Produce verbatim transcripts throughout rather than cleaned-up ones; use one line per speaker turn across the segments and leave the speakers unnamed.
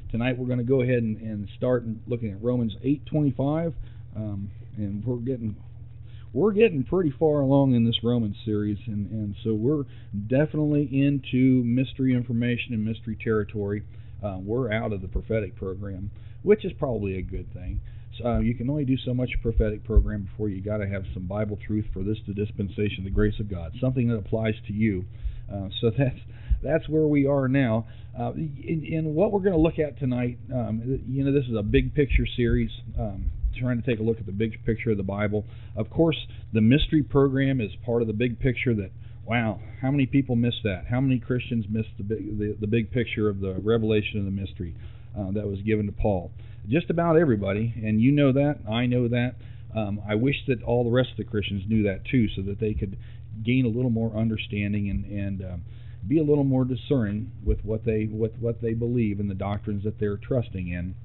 tonight we're going to go ahead and, and start looking at Romans eight twenty-five, um, and we're getting we're getting pretty far along in this Romans series, and, and so we're definitely into mystery information and mystery territory. Uh, we're out of the prophetic program, which is probably a good thing. So, uh, you can only do so much prophetic program before you got to have some Bible truth for this, the dispensation of the grace of God, something that applies to you. Uh, so that's that's where we are now. Uh, in, in what we're going to look at tonight, um, you know, this is a big picture series, um, trying to take a look at the big picture of the Bible. Of course, the mystery program is part of the big picture. That wow, how many people miss that? How many Christians miss the big the, the big picture of the revelation of the mystery uh, that was given to Paul? Just about everybody, and you know that, I know that. Um, I wish that all the rest of the Christians knew that too, so that they could gain a little more understanding and, and um, be a little more discerning with what they with what they believe and the doctrines that they're trusting in.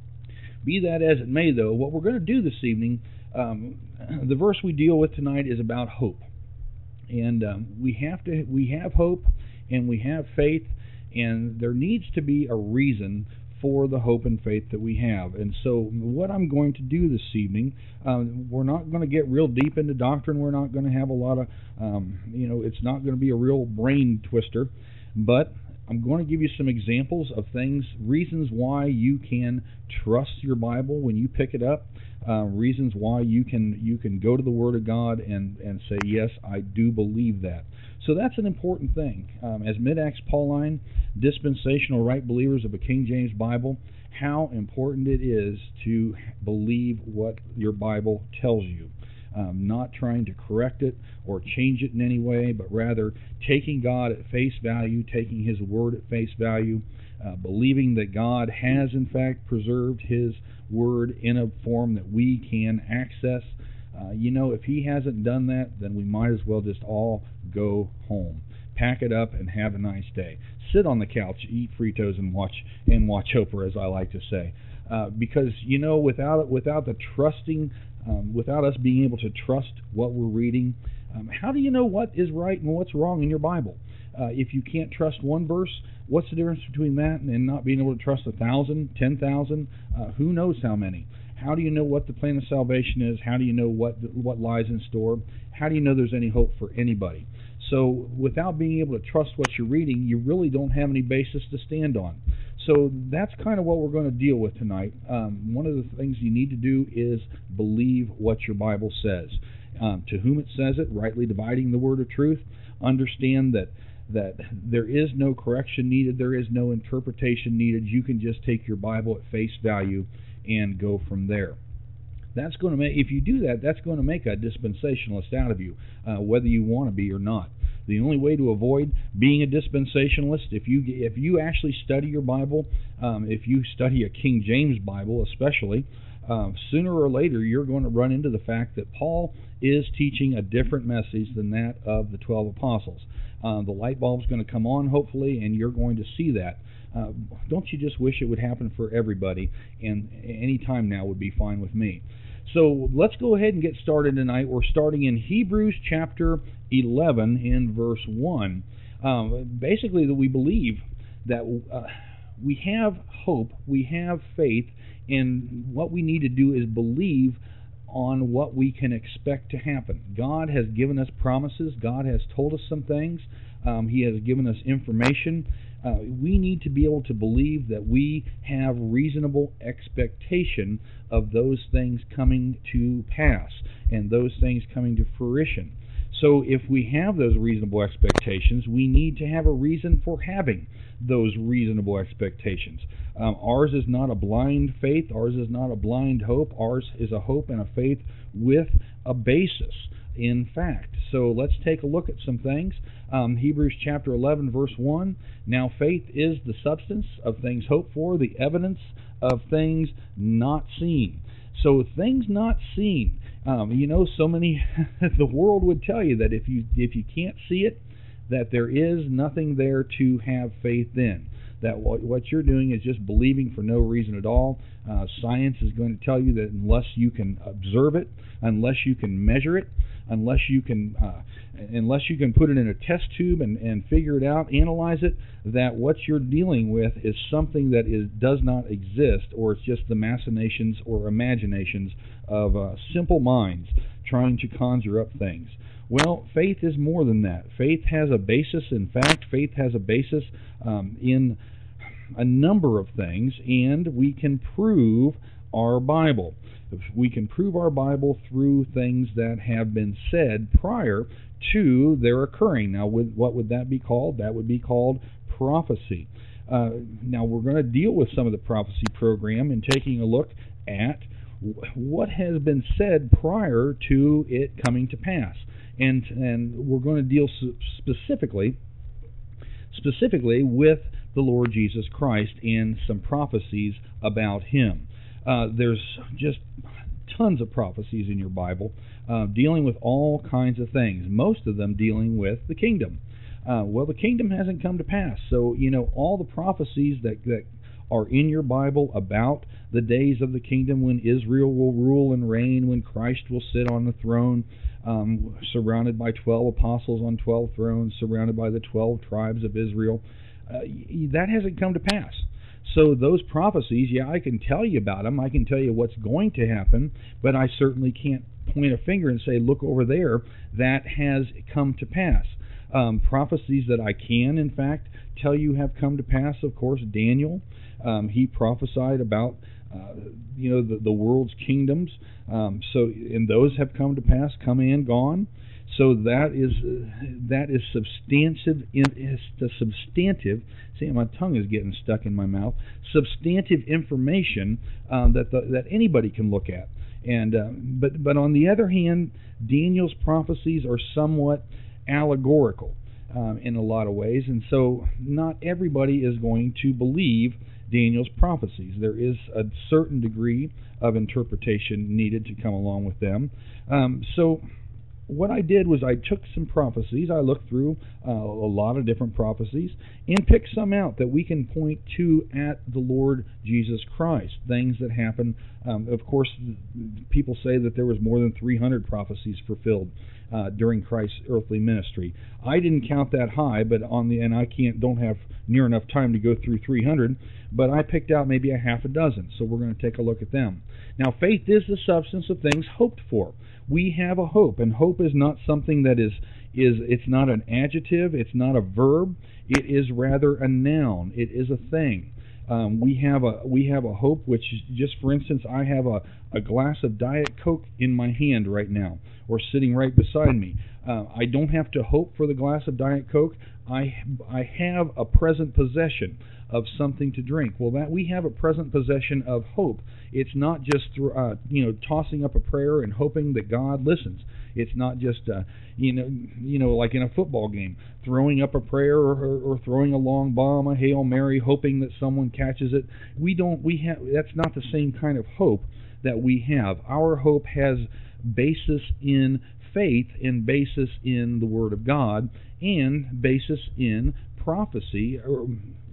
Be that as it may, though, what we're going to do this evening, um, the verse we deal with tonight is about hope, and um, we have to we have hope and we have faith, and there needs to be a reason for the hope and faith that we have. And so what I'm going to do this evening, um, we're not going to get real deep into doctrine. We're not going to have a lot of, um, you know, it's not going to be a real brain twister, but I'm going to give you some examples of things, reasons why you can trust your Bible when you pick it up, uh, reasons why you can you can go to the Word of God and, and say, yes, I do believe that. So that's an important thing. Um, as Mid-Acts Pauline, dispensational right believers of a King James Bible, how important it is to believe what your Bible tells you. Um, not trying to correct it or change it in any way, but rather taking God at face value, taking His Word at face value, uh, believing that God has in fact preserved His Word in a form that we can access. Uh, you know, if He hasn't done that, then we might as well just all go home. Pack it up and have a nice day. Sit on the couch, eat Fritos, and watch and watch Oprah, as I like to say. Uh, because, you know, without without the trusting, um, without us being able to trust what we're reading, um, how do you know what is right and what's wrong in your Bible? Uh, if you can't trust one verse, what's the difference between that and not being able to trust a thousand, ten thousand, uh, who knows how many? How do you know what the plan of salvation is? How do you know what what lies in store? How do you know there's any hope for anybody? So without being able to trust what you're reading, you really don't have any basis to stand on. So that's kind of what we're going to deal with tonight. Um, one of the things you need to do is believe what your Bible says. Um, to whom it says it, rightly dividing the word of truth, understand that that there is no correction needed, there is no interpretation needed. You can just take your Bible at face value and go from there. That's going to make, if you do that, that's going to make a dispensationalist out of you, uh, whether you want to be or not. The only way to avoid being a dispensationalist, if you if you actually study your Bible, um, if you study a King James Bible especially, uh, sooner or later you're going to run into the fact that Paul is teaching a different message than that of the twelve apostles. Uh, the light bulb's going to come on, hopefully, and you're going to see that. Uh, don't you just wish it would happen for everybody, and any time now would be fine with me. So let's go ahead and get started tonight. We're starting in Hebrews chapter eleven in verse one. Um, basically, that we believe that uh, we have hope, we have faith, and what we need to do is believe on what we can expect to happen. God has given us promises. God has told us some things. Um, he has given us information. Uh, we need to be able to believe that we have reasonable expectation of those things coming to pass and those things coming to fruition. So if we have those reasonable expectations, we need to have a reason for having those reasonable expectations. Um, ours is not a blind faith. Ours is not a blind hope. Ours is a hope and a faith with a basis in fact. So let's take a look at some things. Um, Hebrews chapter eleven, verse one. Now faith is the substance of things hoped for, the evidence of things not seen. So things not seen. Um, you know, so many, the world would tell you that if you if you can't see it, that there is nothing there to have faith in. That what, what you're doing is just believing for no reason at all. Uh, science is going to tell you that unless you can observe it, unless you can measure it, unless you can uh, unless you can put it in a test tube and, and figure it out, analyze it, that what you're dealing with is something that is does not exist, or it's just the machinations or imaginations of uh, simple minds trying to conjure up things. Well, faith is more than that. Faith has a basis in fact. Faith has a basis um, in a number of things, and we can prove our Bible. We can prove our Bible through things that have been said prior to their occurring. Now, with, what would that be called? That would be called prophecy. Uh, now, we're going to deal with some of the prophecy program and taking a look at what has been said prior to it coming to pass. And, and we're going to deal specifically, specifically with the Lord Jesus Christ and some prophecies about Him. Uh, there's just tons of prophecies in your Bible uh, dealing with all kinds of things, most of them dealing with the kingdom. Uh, well, the kingdom hasn't come to pass, so, you know, all the prophecies that, that are in your Bible about the days of the kingdom when Israel will rule and reign, when Christ will sit on the throne, um, surrounded by twelve apostles on twelve thrones, surrounded by the twelve tribes of Israel, uh, that hasn't come to pass. So those prophecies, yeah, I can tell you about them. I can tell you what's going to happen, but I certainly can't point a finger and say, look over there, that has come to pass. Um, prophecies that I can, in fact, tell you have come to pass, of course, Daniel, um, he prophesied about, uh, you know, the, the world's kingdoms. Um, so, and those have come to pass, come and gone. So that is uh, that is substantive. Is the substantive. See, my tongue is getting stuck in my mouth. Substantive information um, that the, that anybody can look at. And uh, but but on the other hand, Daniel's prophecies are somewhat allegorical um, in a lot of ways, and so not everybody is going to believe Daniel's prophecies. There is a certain degree of interpretation needed to come along with them. Um, so. What I did was I took some prophecies, I looked through uh, a lot of different prophecies, and picked some out that we can point to at the Lord Jesus Christ, things that happen. Um, of course, people say that there was more than three hundred prophecies fulfilled uh, during Christ's earthly ministry. I didn't count that high, but on the and I can't don't have near enough time to go through three hundred, but I picked out maybe a half a dozen, so we're going to take a look at them. Now, faith is the substance of things hoped for. We have a hope, and hope is not something that is, is it's not an adjective, it's not a verb, it is rather a noun, it is a thing. Um, we have a we have a hope, which is, just for instance, I have a, a glass of Diet Coke in my hand right now, or sitting right beside me. Uh, I don't have to hope for the glass of Diet Coke. I I have a present possession of something to drink. Well, that we have a present possession of hope. It's not just uh, you know tossing up a prayer and hoping that God listens. It's not just uh, you know you know like in a football game, throwing up a prayer or, or, or throwing a long bomb, a Hail Mary, hoping that someone catches it. We don't. We have. That's not the same kind of hope that we have. Our hope has basis in faith and basis in the Word of God and basis in prophecy. Or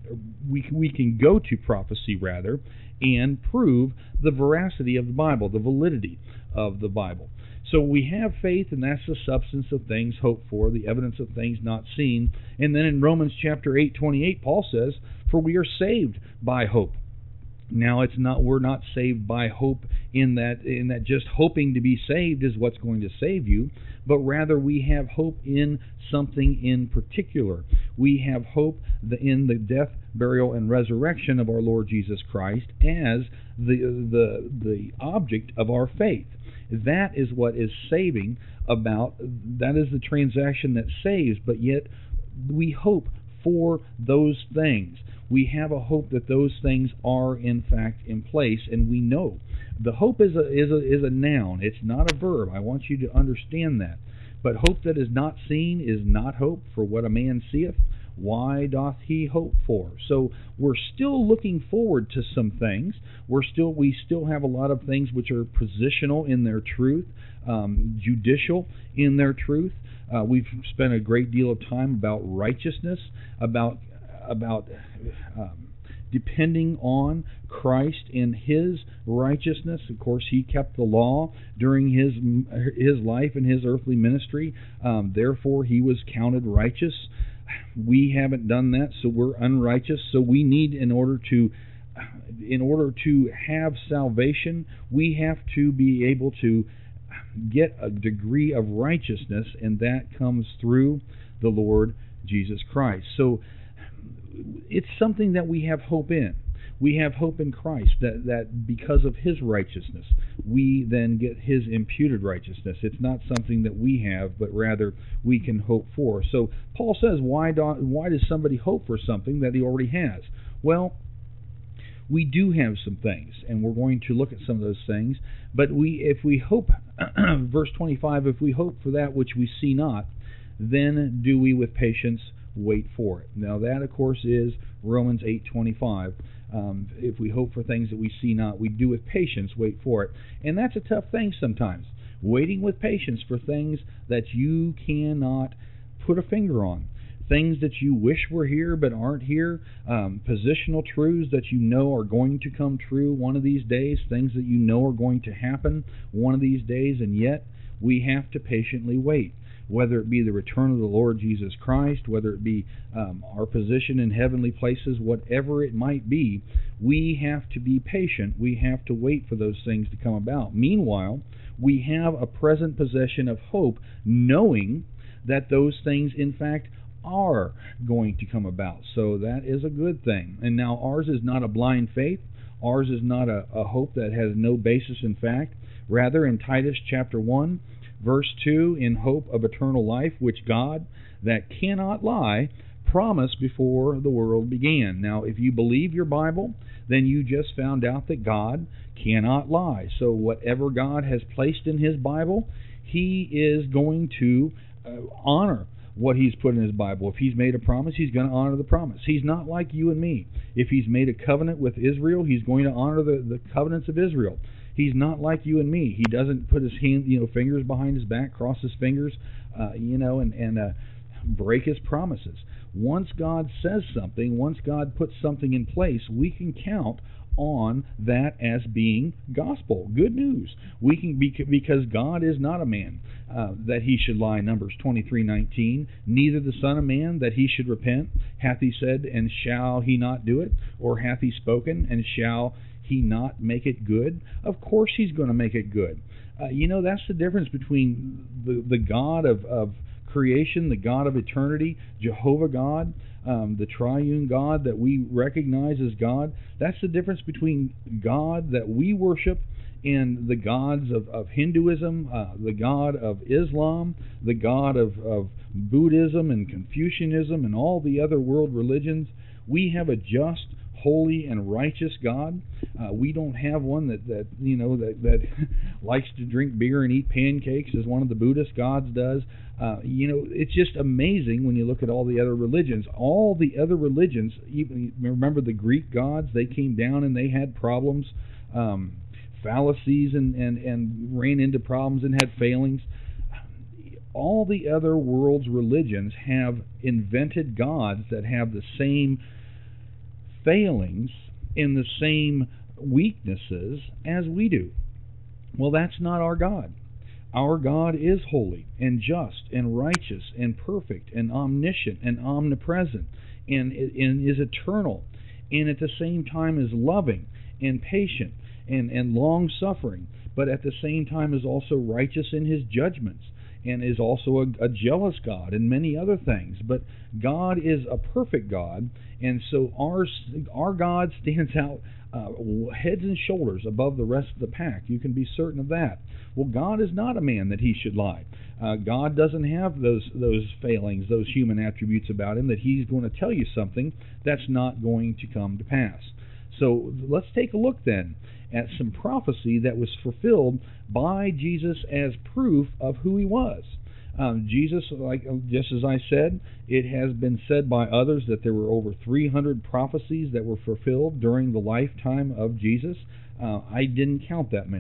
we we can go to prophecy rather and prove the veracity of the Bible, the validity of the Bible. So we have faith, and that's the substance of things hoped for, the evidence of things not seen. And then in Romans chapter eight twenty-eight, Paul says, "For we are saved by hope." Now, it's not we're not saved by hope in that in that just hoping to be saved is what's going to save you, but rather we have hope in something in particular. We have hope in the death, burial, and resurrection of our Lord Jesus Christ as the the the object of our faith. That is what is saving about. That is the transaction that saves, but yet we hope for those things. We have a hope that those things are in fact in place, and we know. The hope is a is a is a noun. It's not a verb. I want you to understand that. But hope that is not seen is not hope. For what a man seeth, why doth he hope for? So we're still looking forward to some things. We're still we still have a lot of things which are positional in their truth, um, judicial in their truth. Uh, we've spent a great deal of time about righteousness, about about um, depending on Christ and His righteousness. Of course, He kept the law during His His life and His earthly ministry. Um, therefore, He was counted righteous. We haven't done that, so we're unrighteous. So we need, in order to in order to have salvation, we have to be able to get a degree of righteousness, and that comes through the Lord Jesus Christ. So it's something that we have hope in. We have hope in Christ, that, that because of His righteousness, we then get His imputed righteousness. It's not something that we have, but rather we can hope for. So Paul says, why, do, why does somebody hope for something that he already has? Well, we do have some things, and we're going to look at some of those things. But we, if we hope, verse twenty-five, if we hope for that which we see not, then do we with patience wait for it. Now that, of course, is Romans eight twenty-five. Um, if we hope for things that we see not, we do with patience wait for it. And that's a tough thing sometimes, waiting with patience for things that you cannot put a finger on. Things that you wish were here but aren't here, um, positional truths that you know are going to come true one of these days, things that you know are going to happen one of these days, and yet we have to patiently wait. Whether it be the return of the Lord Jesus Christ, whether it be um, our position in heavenly places, whatever it might be, we have to be patient. We have to wait for those things to come about. Meanwhile, we have a present possession of hope, knowing that those things, in fact, are going to come about. So that is a good thing. And now ours is not a blind faith. Ours is not a, a hope that has no basis in fact. Rather, in Titus chapter one, verse two, in hope of eternal life, which God, that cannot lie, promised before the world began. Now, if you believe your Bible, then you just found out that God cannot lie. So whatever God has placed in His Bible, He is going to uh, honor what He's put in His Bible. If He's made a promise, He's going to honor the promise. He's not like you and me. If He's made a covenant with Israel, He's going to honor the, the covenants of Israel. He's not like you and me. He doesn't put His hand, you know, fingers behind His back, cross His fingers, uh, you know, and, and uh, break His promises. Once God says something, once God puts something in place, we can count on that as being gospel, good news. We can be, because God is not a man uh, that He should lie. Numbers twenty-three nineteen. Neither the Son of Man that He should repent. Hath He said, and shall He not do it? Or hath He spoken, and shall He not make it good? Of course He's going to make it good. Uh, you know, that's the difference between the the God of, of creation, the God of eternity, Jehovah God, um, the triune God that we recognize as God. That's the difference between God that we worship and the gods of, of Hinduism, uh, the God of Islam, the God of, of Buddhism and Confucianism and all the other world religions. We have a just, holy, and righteous God. Uh, we don't have one that, that you know that, that likes to drink beer and eat pancakes as one of the Buddhist gods does. Uh, you know, it's just amazing when you look at all the other religions. All the other religions, even remember the Greek gods, they came down and they had problems, um, fallacies, and, and, and ran into problems and had failings. All the other world's religions have invented gods that have the same failings in the same weaknesses as we do. Well, that's not our God. Our God is holy and just and righteous and perfect and omniscient and omnipresent and, and is eternal, and at the same time is loving and patient and, and long-suffering, but at the same time is also righteous in His judgments, and is also a, a jealous God and many other things. But God is a perfect God, and so our, our God stands out uh, heads and shoulders above the rest of the pack. You can be certain of that. Well, God is not a man that He should lie. Uh, God doesn't have those those failings, those human attributes about Him that He's going to tell you something that's not going to come to pass. So let's take a look then at some prophecy that was fulfilled by Jesus as proof of who He was. Um, Jesus, like just as I said, it has been said by others that there were over three hundred prophecies that were fulfilled during the lifetime of Jesus. Uh, I didn't count that many.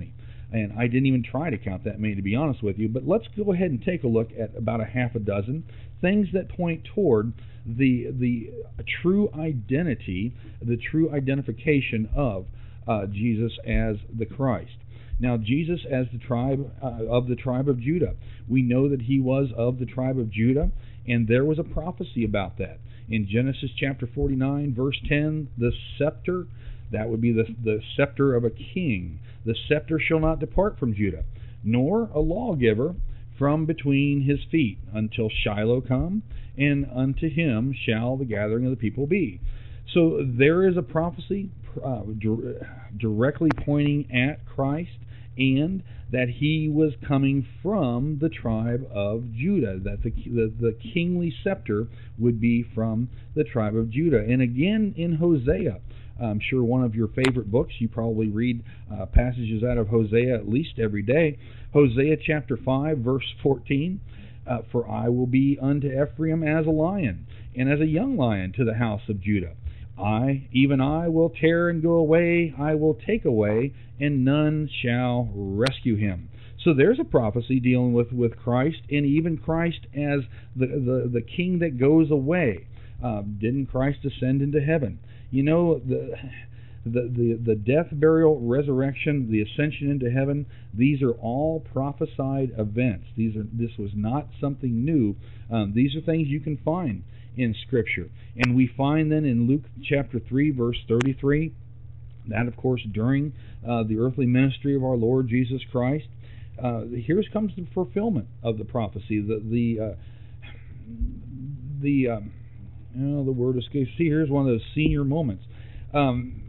And I didn't even try to count that many, to be honest with you. But let's go ahead and take a look at about a half a dozen things that point toward the the true identity, the true identification of uh, Jesus as the Christ. Now, Jesus as the tribe uh, of the tribe of Judah. We know that he was of the tribe of Judah, and there was a prophecy about that. In Genesis chapter forty-nine, verse ten, the scepter, that would be the, the scepter of a king. The scepter shall not depart from Judah, nor a lawgiver from between his feet, until Shiloh come, and unto him shall the gathering of the people be. So there is a prophecy uh, directly pointing at Christ, and that he was coming from the tribe of Judah, that the, the the kingly scepter would be from the tribe of Judah. And again in Hosea, I'm sure one of your favorite books, you probably read uh, passages out of Hosea at least every day. Hosea chapter five, verse fourteen, uh, for I will be unto Ephraim as a lion, and as a young lion to the house of Judah. I, even I, will tear and go away, I will take away, and none shall rescue him. So there's a prophecy dealing with, with Christ, and even Christ as the, the, the king that goes away. Uh, didn't Christ ascend into heaven? You know, the, the, the, the death, burial, resurrection, the ascension into heaven, these are all prophesied events. These are This was not something new. Um, these are things you can find in Scripture. And we find then in Luke chapter three, verse thirty-three, that of course during uh, the earthly ministry of our Lord Jesus Christ, uh, here comes the fulfillment of the prophecy. The the uh, the um, you know, the word escapes. See, here's one of those senior moments, um,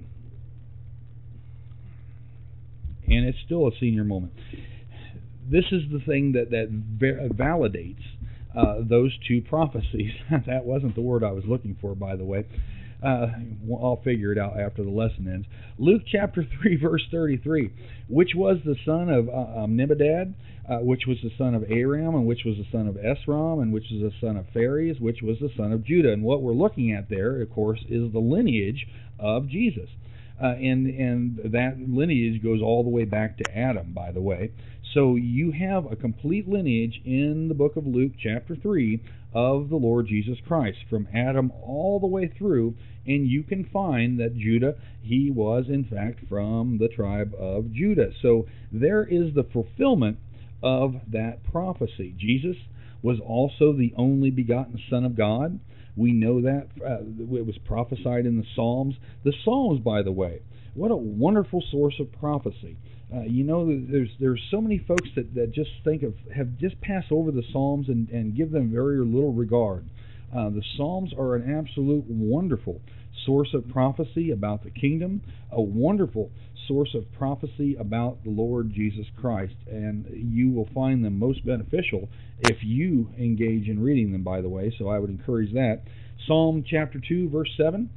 and it's still a senior moment. This is the thing that that validates Uh, those two prophecies. That wasn't the word I was looking for, by the way. Uh, I'll figure it out after the lesson ends. Luke chapter three, verse thirty-three. Which was the son of uh, Amminadab, uh, which was the son of Aram, and which was the son of Esrom, and which was the son of Phares, which was the son of Judah. And what we're looking at there, of course, is the lineage of Jesus. Uh, and and that lineage goes all the way back to Adam, by the way. So you have a complete lineage in the book of Luke, chapter three, of the Lord Jesus Christ, from Adam all the way through, and you can find that Judah, he was in fact from the tribe of Judah. So there is the fulfillment of that prophecy. Jesus was also the only begotten Son of God. We know that. Uh, it was prophesied in the Psalms. The Psalms, by the way, what a wonderful source of prophecy. Uh, you know, there's there's so many folks that, that just think of, have just passed over the Psalms and, and give them very little regard. Uh, the Psalms are an absolute wonderful source of prophecy about the kingdom, a wonderful source of prophecy about the Lord Jesus Christ, and you will find them most beneficial if you engage in reading them, by the way, so I would encourage that. Psalm chapter two, verse seven,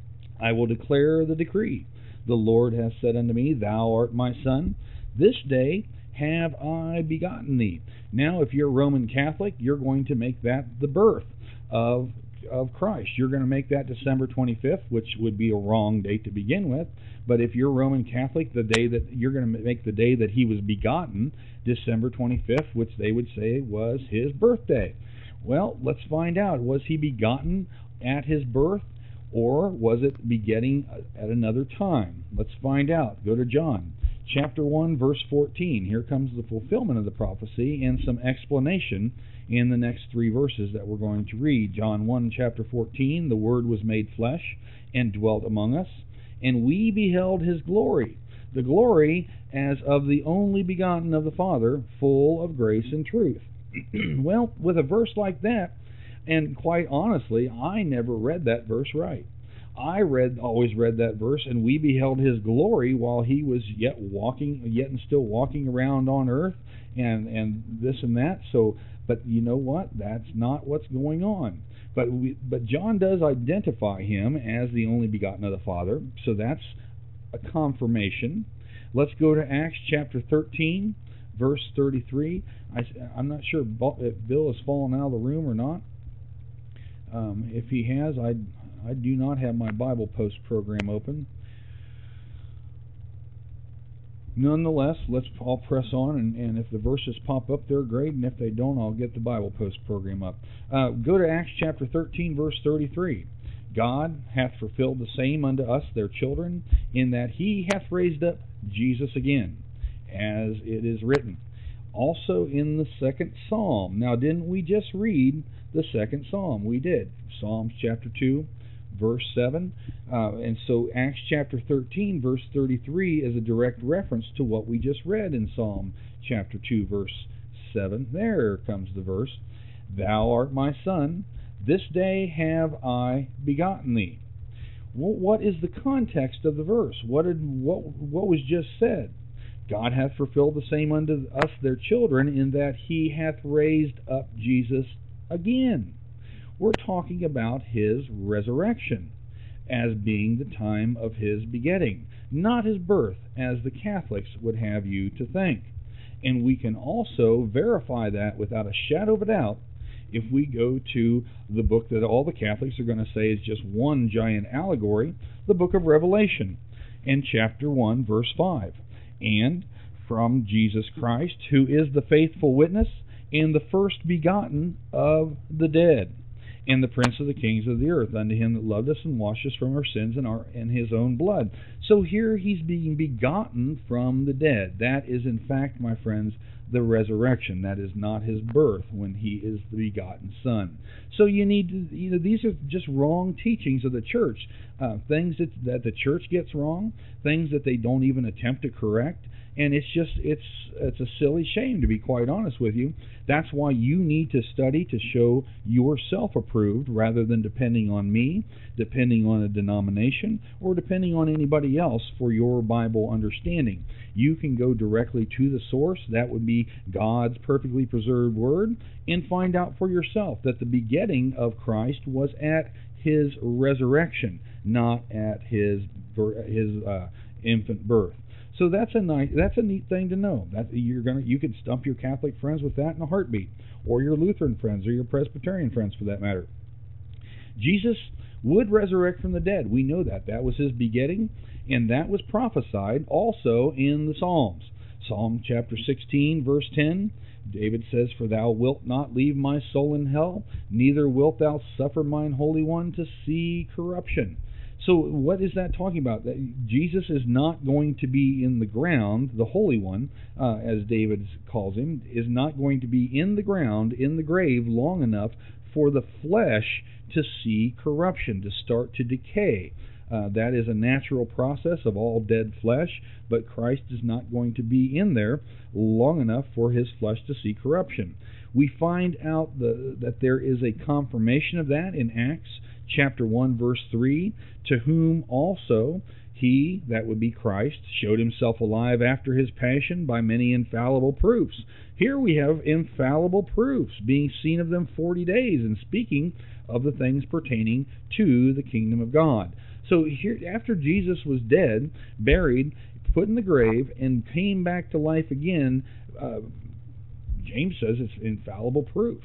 I will declare the decree. The Lord hath said unto me, Thou art my son. This day have I begotten thee. Now, if you're Roman Catholic, you're going to make that the birth of of Christ. You're going to make that December twenty-fifth, which would be a wrong date to begin with. But if you're Roman Catholic, the day that you're going to make the day that he was begotten December twenty-fifth, which they would say was his birthday. Well, let's find out. Was he begotten at his birth, or was it begetting at another time? Let's find out. Go to John chapter one, verse fourteen. Here comes the fulfillment of the prophecy and some explanation in the next three verses that we're going to read. John one, chapter fourteen, the Word was made flesh and dwelt among us, and we beheld his glory, the glory as of the only begotten of the Father, full of grace and truth. Well, with a verse like that, and quite honestly, I never read that verse right. I read, always read that verse, and we beheld his glory while he was yet walking, yet and still walking around on earth, and and this and that. So, but you know what? That's not what's going on. But we, but John does identify him as the only begotten of the Father, so that's a confirmation. Let's go to Acts chapter thirteen, verse thirty-three. I, I'm not sure if Bill has fallen out of the room or not. Um, if he has, I I do not have my Bible Post program open. nonetheless, let's all press on, and, and if the verses pop up, they're great, and if they don't, I'll get the Bible Post program up. Uh, go to Acts chapter thirteen, verse thirty-three. God hath fulfilled the same unto us, their children, in that he hath raised up Jesus again, as it is written. Also in the second psalm. Now, didn't we just read the second psalm? We did. Psalms chapter two, verse seven. Uh, and so Acts chapter thirteen, verse thirty-three is a direct reference to what we just read in Psalm chapter two, verse seven. There comes the verse. Thou art my son, this day have I begotten thee. Well, what is the context of the verse? What did what what was just said? God hath fulfilled the same unto us their children, in that he hath raised up Jesus again. We're talking about his resurrection as being the time of his begetting, not his birth, as the Catholics would have you to think. And we can also verify that without a shadow of a doubt if we go to the book that all the Catholics are going to say is just one giant allegory, the book of Revelation, in chapter one, verse five. And from Jesus Christ, who is the faithful witness and the first begotten of the dead, and the Prince of the kings of the earth, unto him that loved us and washed us from our sins in, our, in his own blood. So here he's being begotten from the dead. That is, in fact, my friends, the resurrection. That is not his birth when he is the begotten Son. So you need to, you know, these are just wrong teachings of the church. Uh, things that, that the church gets wrong, things that they don't even attempt to correct. And it's just, it's it's a silly shame, to be quite honest with you. That's why you need to study to show yourself approved, rather than depending on me, depending on a denomination, or depending on anybody else for your Bible understanding. You can go directly to the source, that would be God's perfectly preserved Word, and find out for yourself that the begetting of Christ was at his resurrection, not at his his uh, infant birth. So that's a nice, that's a neat thing to know. That you're gonna, you can stump your Catholic friends with that in a heartbeat, or your Lutheran friends, or your Presbyterian friends, for that matter. Jesus would resurrect from the dead. We know that. That was his begetting, and that was prophesied also in the Psalms. Psalm chapter sixteen, verse ten. David says, "For thou wilt not leave my soul in hell, neither wilt thou suffer mine Holy One to see corruption." So what is that talking about? That Jesus is not going to be in the ground, the Holy One, uh, as David calls him, is not going to be in the ground, in the grave, long enough for the flesh to see corruption, to start to decay. Uh, that is a natural process of all dead flesh, but Christ is not going to be in there long enough for his flesh to see corruption. We find out the, that there is a confirmation of that in Acts chapter one, verse three, to whom also he, that would be Christ, showed himself alive after his passion by many infallible proofs. Here we have infallible proofs, being seen of them forty days, and speaking of the things pertaining to the kingdom of God. So here, after Jesus was dead, buried, put in the grave, and came back to life again, uh, James says it's infallible proofs.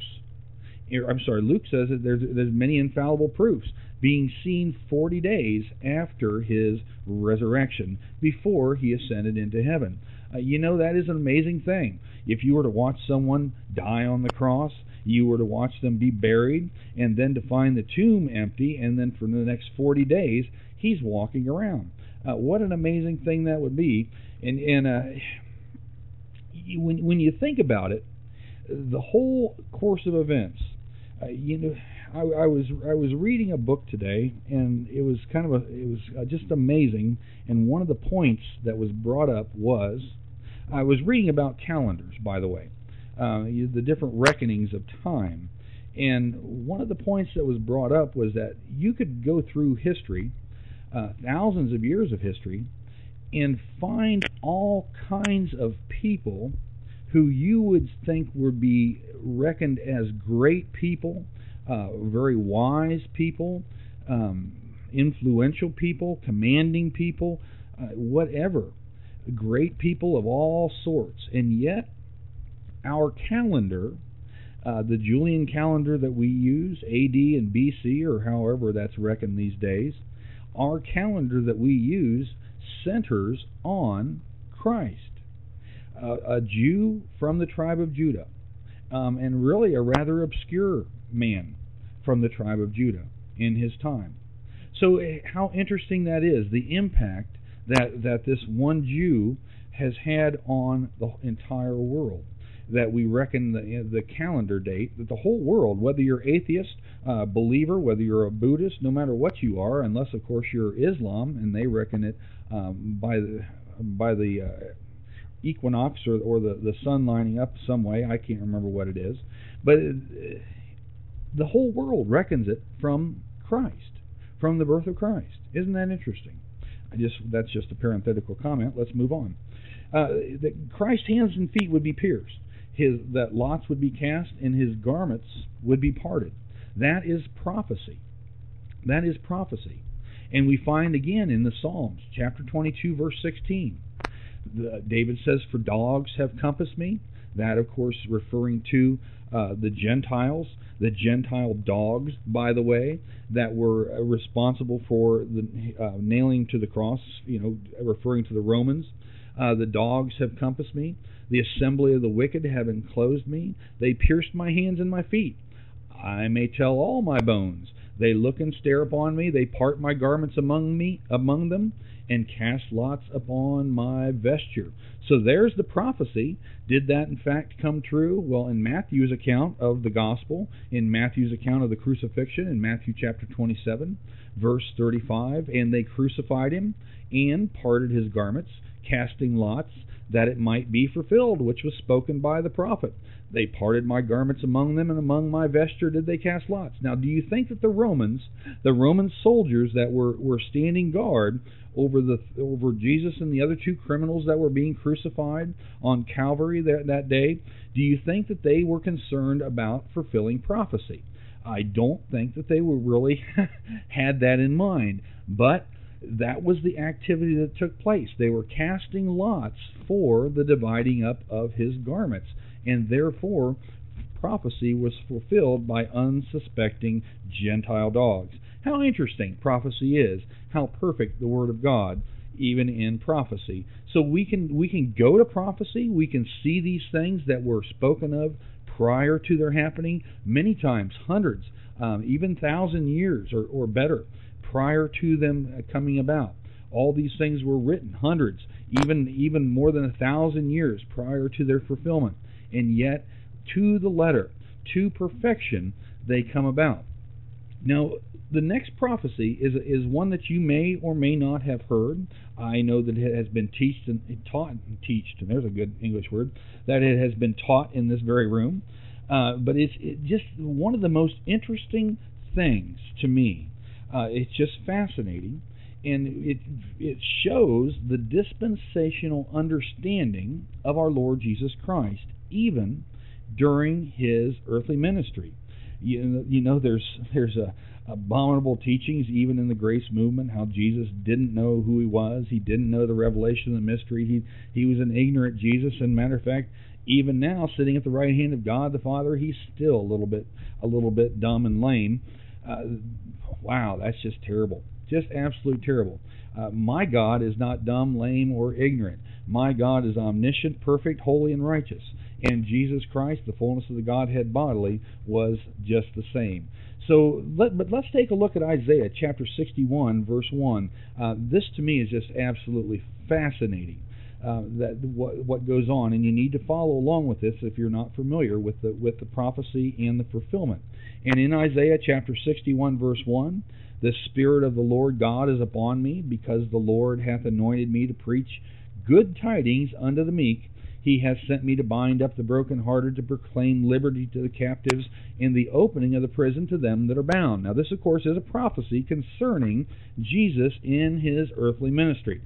I'm sorry, Luke says that there's, there's many infallible proofs, being seen forty days after his resurrection, before he ascended into heaven. Uh, you know, that is an amazing thing. If you were to watch someone die on the cross, you were to watch them be buried, and then to find the tomb empty, and then for the next forty days, he's walking around. Uh, what an amazing thing that would be. And, and uh, when, when you think about it, the whole course of events, uh, you know, I, I was I was reading a book today, and it was kind of a it was uh, just amazing. And one of the points that was brought up was, I was reading about calendars, by the way, uh, the different reckonings of time. And one of the points that was brought up was that you could go through history, uh, thousands of years of history, and find all kinds of people who you would think would be reckoned as great people, uh, very wise people, um, influential people, commanding people, uh, whatever, great people of all sorts. And yet, our calendar, uh, the Julian calendar that we use, A D and B C, or however that's reckoned these days, our calendar that we use centers on Christ, uh, a Jew from the tribe of Judah, um, and really a rather obscure man from the tribe of Judah in his time. So how interesting that is, the impact that, that this one Jew has had on the entire world. That we reckon the, the calendar date, that the whole world, whether you're atheist, uh, believer, whether you're a Buddhist, no matter what you are, unless of course you're Islam, and they reckon it um, by the, by the uh, equinox or, or the, the sun lining up some way, I can't remember what it is, but it, the whole world reckons it from Christ, from the birth of Christ. Isn't that interesting? I just that's just a parenthetical comment. Let's move on. Uh, that Christ's hands and feet would be pierced. His, that lots would be cast, and his garments would be parted. That is prophecy. That is prophecy. And we find again in the Psalms, chapter twenty-two, verse sixteen, the, David says, "For dogs have compassed me." That, of course, referring to uh, the Gentiles, the Gentile dogs, by the way, that were uh, responsible for the uh, nailing to the cross, you know, referring to the Romans. Uh, the dogs have compassed me. The assembly of the wicked have enclosed me. They pierced my hands and my feet. I may tell all my bones. They look and stare upon me. They part my garments among me, among them, and cast lots upon my vesture. So there's the prophecy. Did that in fact come true? Well, in Matthew's account of the gospel, in Matthew's account of the crucifixion, in Matthew chapter twenty-seven, verse thirty-five, and they crucified him and parted his garments, casting lots, that it might be fulfilled, which was spoken by the prophet. They parted my garments among them, and among my vesture did they cast lots. Now, do you think that the Romans, the Roman soldiers that were, were standing guard over the over Jesus and the other two criminals that were being crucified on Calvary that, that day, do you think that they were concerned about fulfilling prophecy? I don't think that they were really had that in mind, but that was the activity that took place. They were casting lots for the dividing up of his garments, and therefore prophecy was fulfilled by unsuspecting Gentile dogs. How interesting prophecy is, how perfect the Word of God, even in prophecy. So we can we can go to prophecy, we can see these things that were spoken of prior to their happening, many times, hundreds, um, even thousand years or, or better, prior to them coming about. All these things were written, hundreds, even even more than a thousand years prior to their fulfillment. And yet, to the letter, to perfection, they come about. Now, the next prophecy is is one that you may or may not have heard. I know that it has been teached and taught, teached, and there's a good English word, that it has been taught in this very room. Uh, but it's it just one of the most interesting things to me. Uh, it's just fascinating, and it it shows the dispensational understanding of our Lord Jesus Christ, even during his earthly ministry. You know, you know there's there's a abominable teachings even in the grace movement, how Jesus didn't know who he was, he didn't know the revelation of the mystery, he he was an ignorant Jesus, and matter of fact, even now sitting at the right hand of God the Father, he's still a little bit a little bit dumb and lame. Uh, wow, that's just terrible. Just absolute terrible. Uh, my God is not dumb, lame, or ignorant. My God is omniscient, perfect, holy, and righteous. And Jesus Christ, the fullness of the Godhead bodily, was just the same. So, let, but let's take a look at Isaiah chapter sixty-one, verse one. Uh, this to me is just absolutely fascinating. Uh, that what, what goes on, and you need to follow along with this if you're not familiar with the with the prophecy and the fulfillment. And in Isaiah chapter sixty-one, verse one, the Spirit of the Lord God is upon me, because the Lord hath anointed me to preach good tidings unto the meek. He hath sent me to bind up the brokenhearted, to proclaim liberty to the captives, and the opening of the prison to them that are bound. Now this, of course, is a prophecy concerning Jesus in his earthly ministry.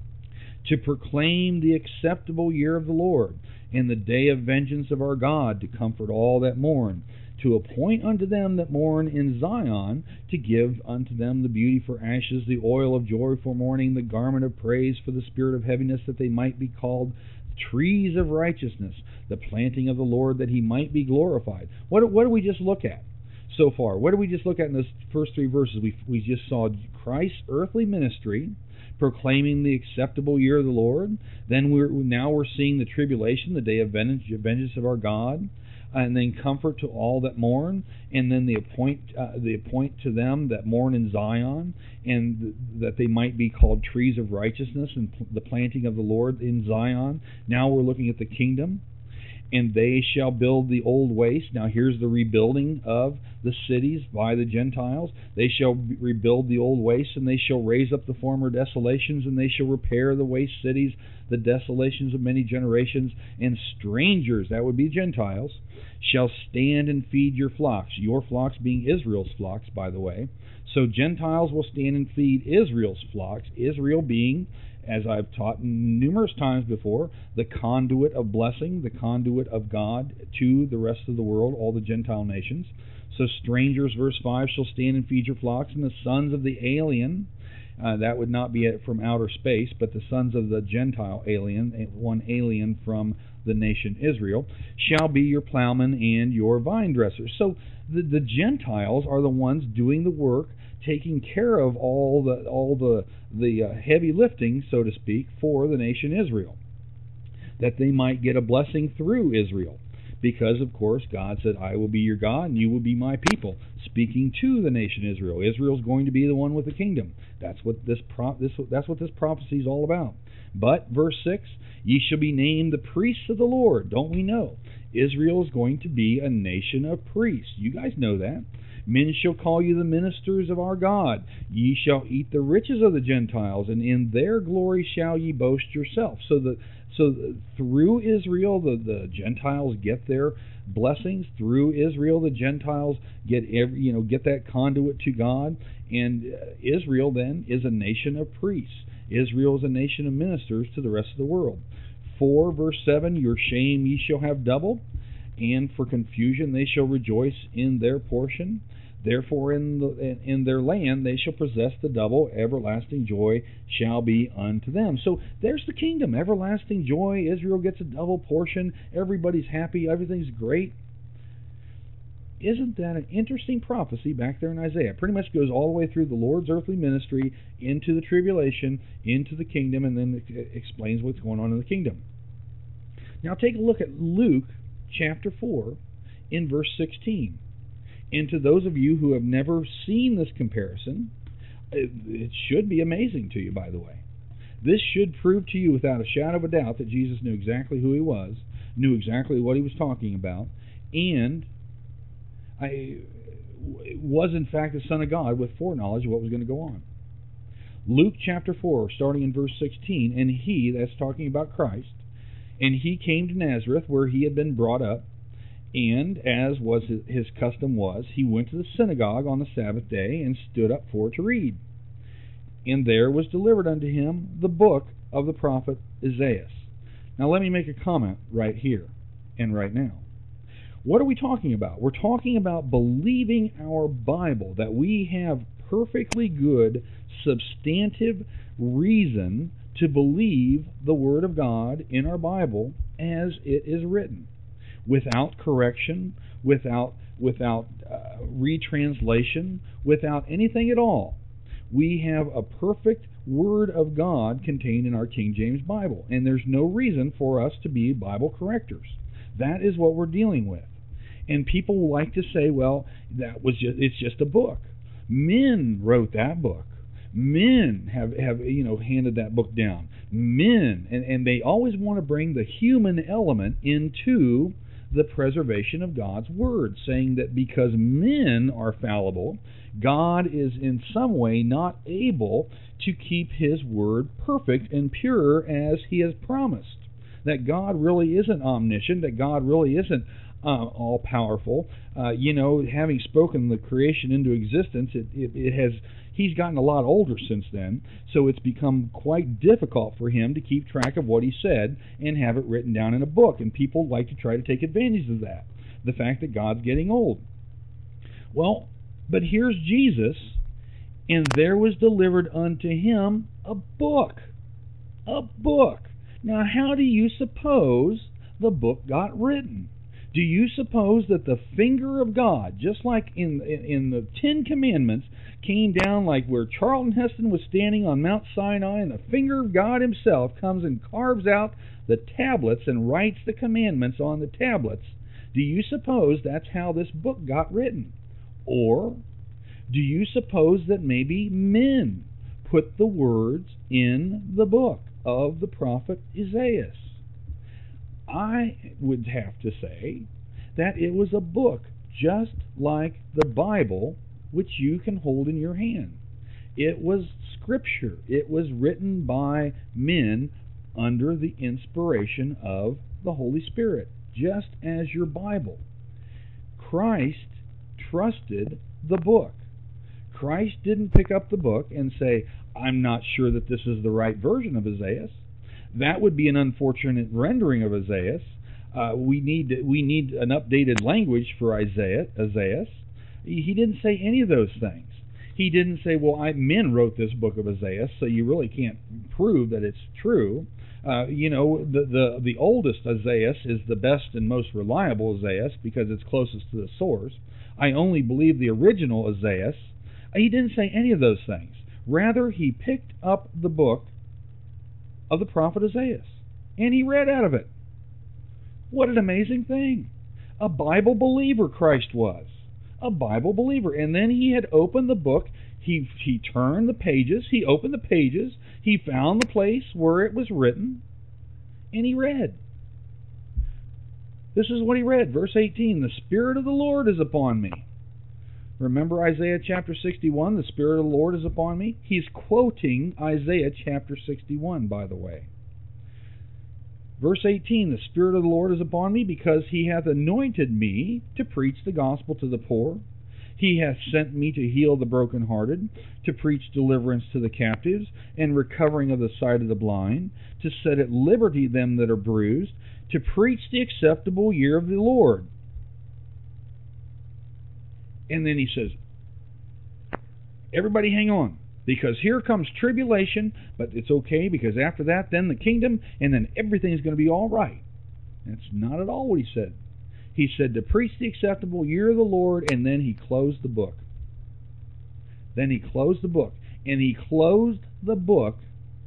To proclaim the acceptable year of the Lord, and the day of vengeance of our God, to comfort all that mourn, to appoint unto them that mourn in Zion, to give unto them the beauty for ashes, the oil of joy for mourning, the garment of praise for the spirit of heaviness, that they might be called trees of righteousness, the planting of the Lord, that he might be glorified. What, what do we just look at so far? What do we just look at in those first three verses? We, we just saw Christ's earthly ministry, proclaiming the acceptable year of the Lord. Then we're now we're seeing the tribulation, the day of vengeance, vengeance of our God, and then comfort to all that mourn, and then the appoint uh, the appoint to them that mourn in Zion, and th- that they might be called trees of righteousness, and pl- the planting of the Lord in Zion. Now we're looking at the kingdom. And they shall build the old waste. Now here's the rebuilding of the cities by the Gentiles. They shall rebuild the old waste, and they shall raise up the former desolations, and they shall repair the waste cities, the desolations of many generations. And strangers, that would be Gentiles, shall stand and feed your flocks. Your flocks being Israel's flocks, by the way. So Gentiles will stand and feed Israel's flocks, Israel being, as I've taught numerous times before, the conduit of blessing, the conduit of God to the rest of the world, all the Gentile nations. So strangers, verse five, shall stand and feed your flocks, and the sons of the alien, uh, that would not be from outer space, but the sons of the Gentile alien, one alien from the nation Israel, shall be your plowmen and your vine dressers. So the, the Gentiles are the ones doing the work, taking care of all the all the the uh, heavy lifting, so to speak, for the nation Israel, that they might get a blessing through Israel, because of course God said, "I will be your God, and you will be my people," speaking to the nation Israel. Israel's going to be the one with the kingdom. That's what this pro- this that's what this prophecy is all about. But verse six, ye shall be named the priests of the Lord. Don't we know Israel is going to be a nation of priests? You guys know that. Men shall call you the ministers of our God. Ye shall eat the riches of the Gentiles, and in their glory shall ye boast yourself. So the so the, through Israel, the, the Gentiles get their blessings. Through Israel, the Gentiles get every, you know get that conduit to God. And uh, Israel then is a nation of priests. Israel is a nation of ministers to the rest of the world. Four verse seven, your shame ye shall have double, and for confusion they shall rejoice in their portion. Therefore in the, in their land they shall possess the double, everlasting joy shall be unto them. So there's the kingdom, everlasting joy. Israel gets a double portion. Everybody's happy. Everything's great. Isn't that an interesting prophecy back there in Isaiah? It pretty much goes all the way through the Lord's earthly ministry, into the tribulation, into the kingdom, and then it explains what's going on in the kingdom. Now take a look at Luke chapter four in verse sixteen. And to those of you who have never seen this comparison, it should be amazing to you, by the way. This should prove to you without a shadow of a doubt that Jesus knew exactly who he was, knew exactly what he was talking about, and I was in fact the Son of God with foreknowledge of what was going to go on. Luke chapter four, starting in verse sixteen, and he, that's talking about Christ, and he came to Nazareth where he had been brought up, and as was his custom was, he went to the synagogue on the Sabbath day and stood up for to read. And there was delivered unto him the book of the prophet Isaiah. Now let me make a comment right here and right now. What are we talking about? We're talking about believing our Bible, that we have perfectly good, substantive reason to believe the Word of God in our Bible as it is written, without correction, without without uh, retranslation, without anything at all. We have a perfect Word of God contained in our King James Bible, and there's no reason for us to be Bible correctors. That is what we're dealing with. And people like to say, well, that was just, it's just a book. Men wrote that book. Men have, have you know handed that book down. Men, and, and they always want to bring the human element into the preservation of God's Word, saying that because men are fallible, God is in some way not able to keep His Word perfect and pure as He has promised. That God really isn't omniscient, that God really isn't uh, all-powerful. Uh, you know, having spoken the creation into existence, it, it, it has... He's gotten a lot older since then, so it's become quite difficult for him to keep track of what he said and have it written down in a book, and people like to try to take advantage of that, the fact that God's getting old. Well, but here's Jesus, and there was delivered unto him a book. A book. Now, how do you suppose the book got written? Do you suppose that the finger of God, just like in, in in the Ten Commandments, came down like where Charlton Heston was standing on Mount Sinai, and the finger of God himself comes and carves out the tablets and writes the commandments on the tablets? Do you suppose that's how this book got written? Or do you suppose that maybe men put the words in the book of the prophet Isaiah? I would have to say that it was a book just like the Bible, which you can hold in your hand. It was scripture. It was written by men under the inspiration of the Holy Spirit, just as your Bible. Christ trusted the book. Christ didn't pick up the book and say, I'm not sure that this is the right version of Isaiah. That would be an unfortunate rendering of Isaiah. Uh, we need we need an updated language for Isaiah. Isaiah. He didn't say any of those things. He didn't say, well, I, men wrote this book of Isaiah, so you really can't prove that it's true. Uh, you know, the, the the oldest Isaiah is the best and most reliable Isaiah because it's closest to the source. I only believe the original Isaiah. He didn't say any of those things. Rather, he picked up the book of the prophet Isaiah, and he read out of it. What an amazing thing. A Bible believer Christ was. A Bible believer. And then he had opened the book. He, he turned the pages. He opened the pages. He found the place where it was written, and he read. This is what he read. Verse eighteen, the Spirit of the Lord is upon me. Remember Isaiah chapter sixty-one, the Spirit of the Lord is upon me? He's quoting Isaiah chapter sixty-one, by the way. Verse eighteen, the Spirit of the Lord is upon me, because he hath anointed me to preach the gospel to the poor. He hath sent me to heal the brokenhearted, to preach deliverance to the captives, and recovering of the sight of the blind, to set at liberty them that are bruised, to preach the acceptable year of the Lord. And then he says, everybody hang on, because here comes tribulation, but it's okay, because after that, then the kingdom, and then everything's going to be all right. That's not at all what he said. He said to preach the acceptable year of the Lord, and then he closed the book. Then he closed the book. And he closed the book.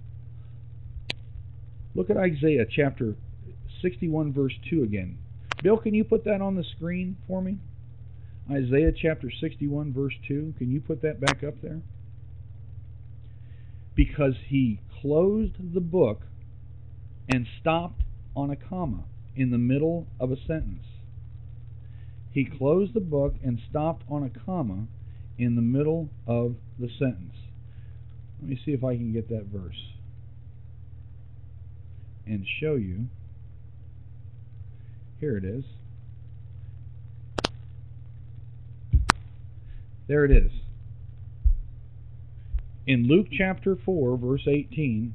Look at Isaiah chapter sixty-one, verse two again. Bill, can you put that on the screen for me? Isaiah chapter sixty-one, verse two. Can you put that back up there? Because he closed the book and stopped on a comma in the middle of a sentence. He closed the book and stopped on a comma in the middle of the sentence. Let me see if I can get that verse and show you. Here it is. There it is. In Luke chapter four, verse eighteen,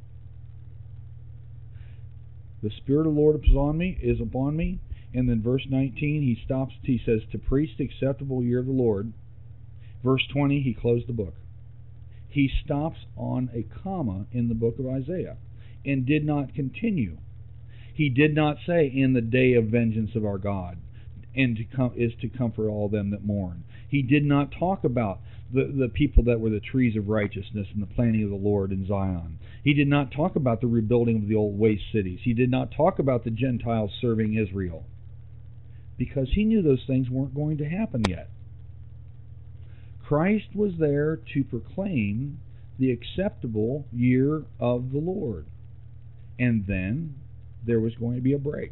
the Spirit of the Lord is on me, is upon me. And then verse nineteen, he stops, he says, to preach the acceptable year of the Lord. Verse twenty, he closed the book. He stops on a comma in the book of Isaiah and did not continue. He did not say, in the day of vengeance of our God, and to com- is to comfort all them that mourn. He did not talk about the, the people that were the trees of righteousness and the planting of the Lord in Zion. He did not talk about the rebuilding of the old waste cities. He did not talk about the Gentiles serving Israel, because he knew those things weren't going to happen yet. Christ was there to proclaim the acceptable year of the Lord. And then there was going to be a break.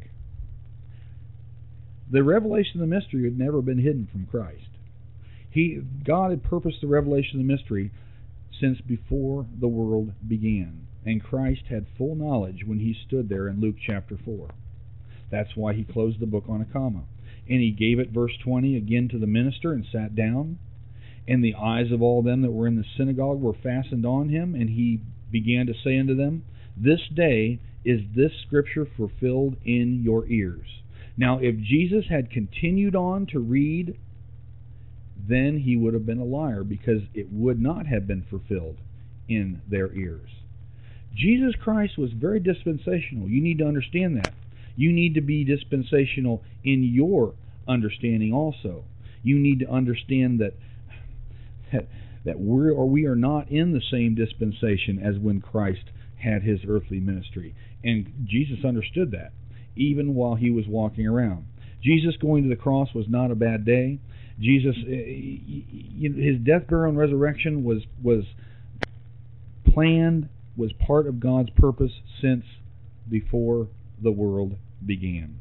The revelation of the mystery had never been hidden from Christ. He, God had purposed the revelation of the mystery since before the world began. And Christ had full knowledge when he stood there in Luke chapter four. That's why he closed the book on a comma. And he gave it, verse twenty, again to the minister and sat down. And the eyes of all them that were in the synagogue were fastened on him. And he began to say unto them, this day is this scripture fulfilled in your ears. Now, if Jesus had continued on to read, then he would have been a liar, because it would not have been fulfilled in their ears. Jesus Christ was very dispensational. You need to understand that. You need to be dispensational in your understanding also. You need to understand that that, that we're or we are not in the same dispensation as when Christ had his earthly ministry. And Jesus understood that, even while he was walking around. Jesus going to the cross was not a bad day. Jesus, his death, burial, and resurrection was was planned, was part of God's purpose since before the world began.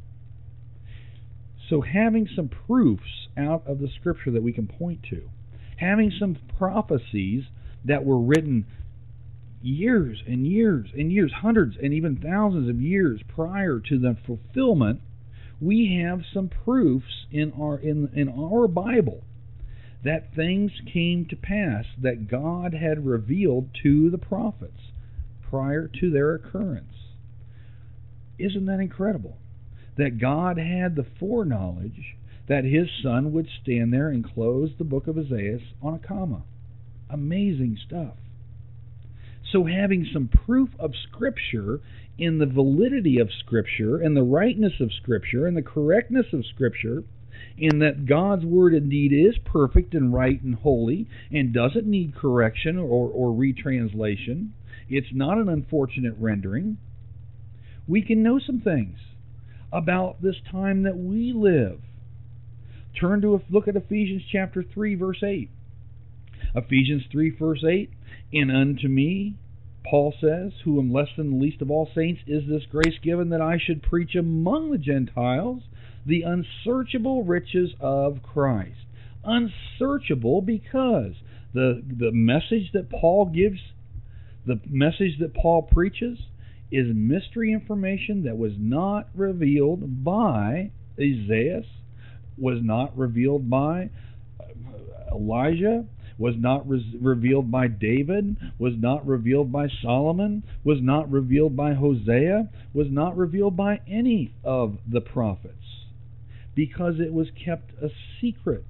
So having some proofs out of the Scripture that we can point to, having some prophecies that were written years and years and years, hundreds and even thousands of years prior to the fulfillment, we have some proofs in our in in our Bible that things came to pass that God had revealed to the prophets prior to their occurrence. Isn't that incredible? That God had the foreknowledge that his Son would stand there and close the book of Isaiah on a comma. Amazing stuff. So having some proof of Scripture, in the validity of Scripture, and the rightness of Scripture, and the correctness of Scripture, in that God's Word indeed is perfect and right and holy, and doesn't need correction or, or retranslation, it's not an unfortunate rendering, we can know some things about this time that we live. Turn to a look at Ephesians chapter three, verse eight. Ephesians three, verse eight, and unto me, Paul says, who am less than the least of all saints, is this grace given that I should preach among the Gentiles the unsearchable riches of Christ. Unsearchable because the the message that Paul gives, the message that Paul preaches, is mystery information that was not revealed by Isaiah, was not revealed by Elijah, was not re- revealed by David, was not revealed by Solomon, was not revealed by Hosea, was not revealed by any of the prophets, because it was kept a secret.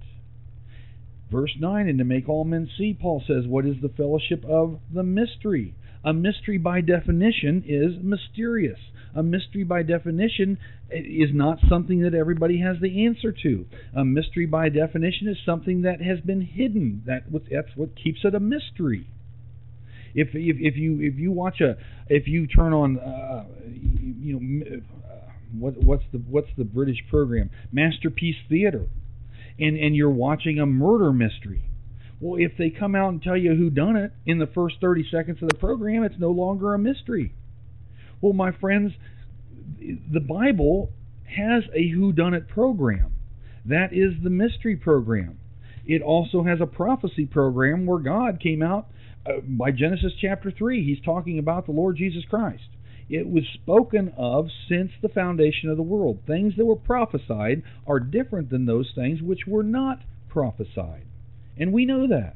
Verse nine, and to make all men see, Paul says, what is the fellowship of the mystery? A mystery by definition is mysterious. A mystery by definition is not something that everybody has the answer to. A mystery by definition is something that has been hidden. That that's what keeps it a mystery. If if, if you if you watch a if you turn on uh, you know uh, what what's the what's the British program, Masterpiece Theatre, and and you're watching a murder mystery. Well, if they come out and tell you who done it in the first thirty seconds of the program, it's no longer a mystery. Well, my friends, the Bible has a whodunit program. That is the mystery program. It also has a prophecy program where God came out uh, by Genesis chapter three. He's talking about the Lord Jesus Christ. It was spoken of since the foundation of the world. Things that were prophesied are different than those things which were not prophesied. And we know that.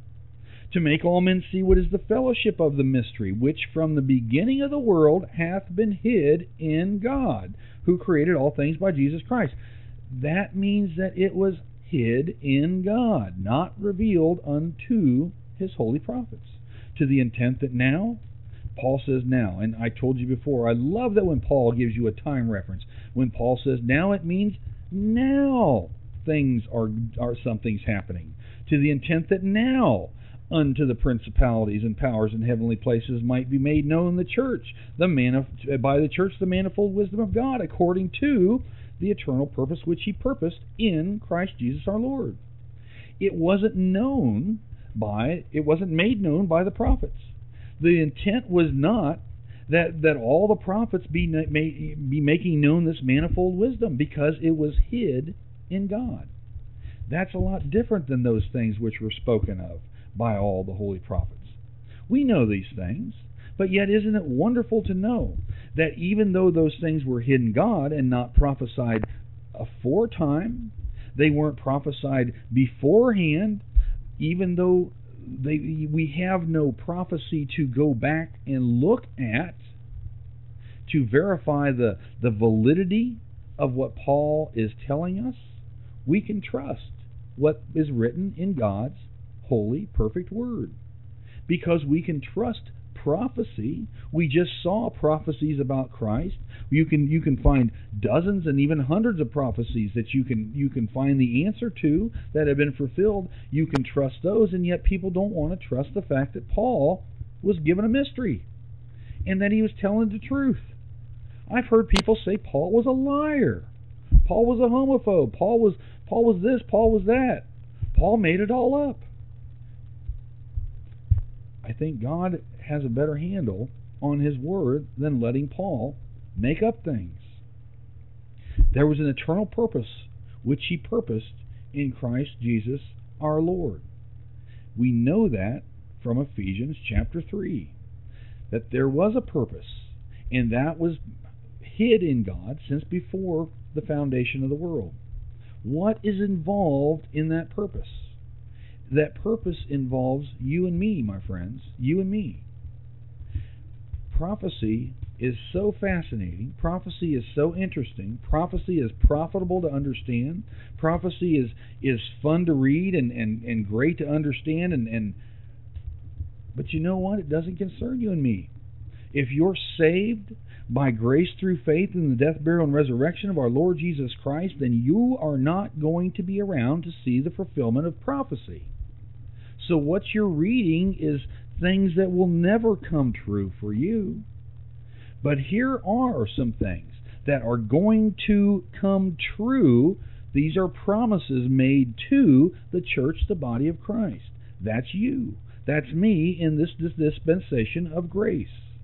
To make all men see what is the fellowship of the mystery, which from the beginning of the world hath been hid in God, who created all things by Jesus Christ. That means that it was hid in God, not revealed unto his holy prophets. To the intent that now, Paul says now, and I told you before, I love that when Paul gives you a time reference. When Paul says now, it means now things are, are something's happening. To the intent that now unto the principalities and powers in heavenly places might be made known the church, the manif- by the church the manifold wisdom of God, according to the eternal purpose which he purposed in Christ Jesus our Lord. It wasn't known by, it wasn't made known by the prophets. The intent was not that, that all the prophets be, may, be making known this manifold wisdom, because it was hid in God. That's a lot different than those things which were spoken of by all the holy prophets. We know these things, but yet isn't it wonderful to know that even though those things were hidden God and not prophesied aforetime, they weren't prophesied beforehand, even though they, we have no prophecy to go back and look at to verify the, the validity of what Paul is telling us, we can trust what is written in God's holy, perfect Word, because we can trust prophecy. We just saw prophecies about Christ. You can you can find dozens and even hundreds of prophecies that you can you can find the answer to that have been fulfilled. You can trust those, and yet people don't want to trust the fact that Paul was given a mystery and that he was telling the truth. I've heard people say Paul was a liar. Paul was a homophobe. Paul was Paul was this, Paul was that. Paul made it all up. I think God has a better handle on his word than letting Paul make up things. There was an eternal purpose which he purposed in Christ Jesus our Lord. We know that from Ephesians chapter three, that there was a purpose, and that was hid in God since before the foundation of the world. What is involved in that purpose? That purpose involves you and me, my friends, you and me. Prophecy is so fascinating. Prophecy is so interesting. Prophecy is profitable to understand. Prophecy is is fun to read and, and, and great to understand. And, and but you know what? It doesn't concern you and me. If you're saved by grace through faith in the death, burial, and resurrection of our Lord Jesus Christ, then you are not going to be around to see the fulfillment of prophecy. So what you're reading is things that will never come true for you. But here are some things that are going to come true. These are promises made to the church, the body of Christ. That's you. That's me in this, this dispensation of grace.